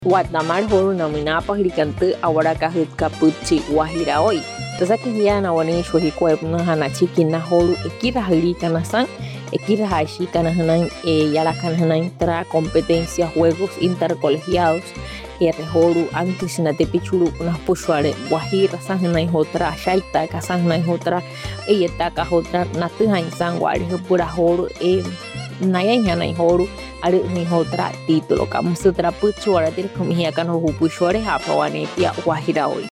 Guatemala horu nominada pahirikante awara kahykapýchi Guajiraoi. Entonces que ya na wani shohi kuepna hanachi kina horu ekira hali kanasan ekira hashi kanahanan yara kanahanan tra competencia juegos intercolegiados horu antes na tepichuru unas pushuare Guajira sanhanai hotra shaita kasanhanai hotra eyetaka hotra natuhain sanguari pura horu naya hanai horu ari ni hotra título kamu sutra puchuara dir komihia kan ho puchuare hapa wane pia Guajiraoi.